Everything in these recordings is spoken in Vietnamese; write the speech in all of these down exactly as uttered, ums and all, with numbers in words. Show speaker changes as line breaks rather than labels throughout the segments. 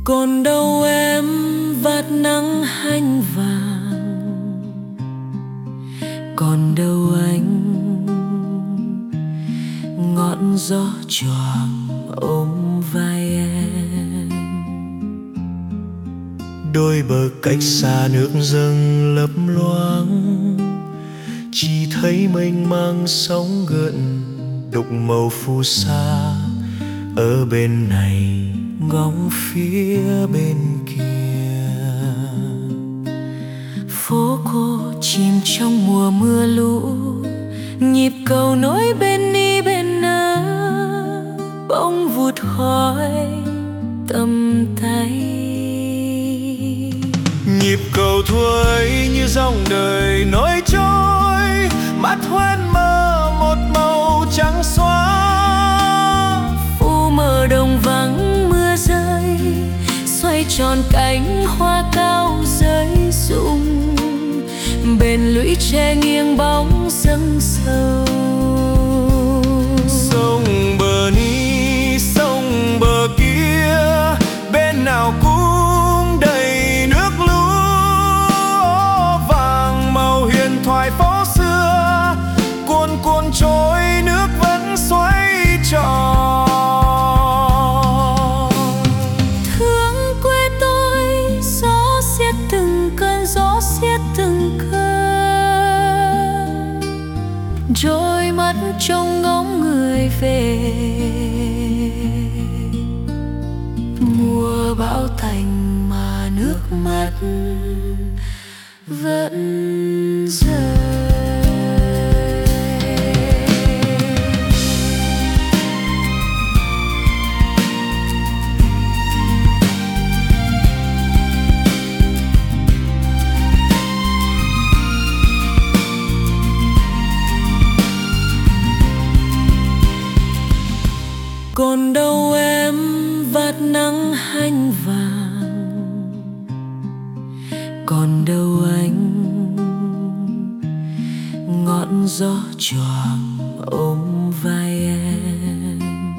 Còn đâu em vạt nắng hanh vàng, còn đâu anh ngọn gió choàng ôm vai em.
Đôi bờ cách xa nước dâng lấp loáng, chỉ thấy mênh mang sóng gợn đục màu phù sa. Ở bên này ngóng phía bên kia,
phố cô chìm trong mùa mưa lũ, nhịp cầu nối bên đi bên á, bỗng vụt khỏi tầm tay.
nhịp cầu thua ấy như dòng đời nối trôi, mắt hoen mơ một màu trắng xóa.
Phù mờ đồng vắng mưa rơi, xoay tròn cánh hoa cao rơi rụng, bên lũy tre nghiêng bóng dâng sâu.
Sông bờ ni sông bờ kia, bên nào cũng đầy nước lũ. Vàng màu huyền thoại phố xưa, cuồn cuộn trôi nước vẫn xoay tròn.
Thương quê tôi, gió xiết từng cơn, gió xiết từng cơn, trôi mắt trông ngóng người về. Mùa bão tành mà nước mắt vẫn rơi. Còn đâu em vạt nắng hanh vàng, còn đâu anh ngọn gió choàng ôm vai em.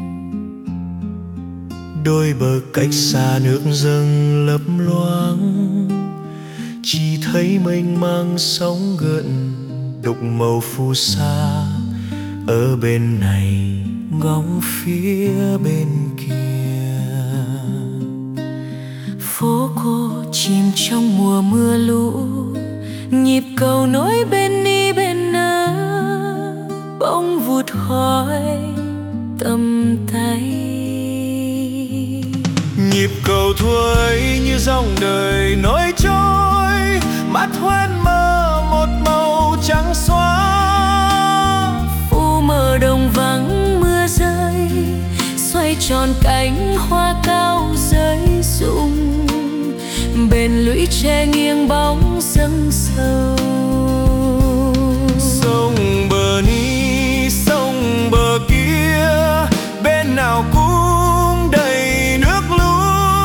Đôi bờ cách xa nước dâng lấp loáng, chỉ thấy mênh mang sóng gợn đục màu phù sa. Ở bên này ngóng phía bên kia,
phố cô chìm trong mùa mưa lũ, nhịp cầu nối bên đi bên á, bỗng vụt khỏi tầm tay.
nhịp cầu thua ấy như dòng đời nối trôi, mắt hoen mơ một màu trắng xóa.
Phù mờ đồng vắng mưa rơi, xoay tròn cánh hoa cao rơi rụng, bên lũy tre nghiêng bóng dâng sâu.
Sông bờ ni sông bờ kia, bên nào cũng đầy nước lũ.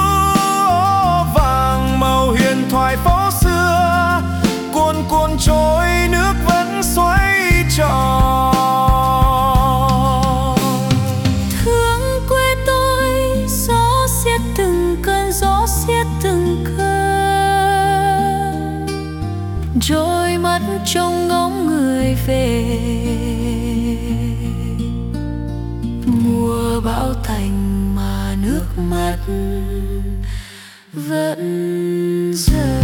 Vàng màu huyền thoại phố xưa, cuồn cuộn trôi nước vẫn xoay tròn.
Thương quê tôi, gió xiết từng cơn, gió xiết từng cơn, trôi mắt trông ngóng người về. Mùa bão tành mà nước mắt vẫn rơi.